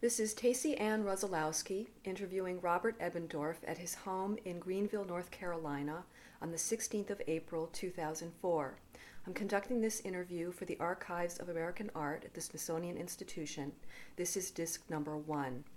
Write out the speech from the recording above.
This is Tacey Ann Rosolowski interviewing Robert Ebbendorf at his home in Greenville, North Carolina on the 16th of April, 2004. I'm conducting this interview for the Archives of American Art at the Smithsonian Institution. This is disc number 1.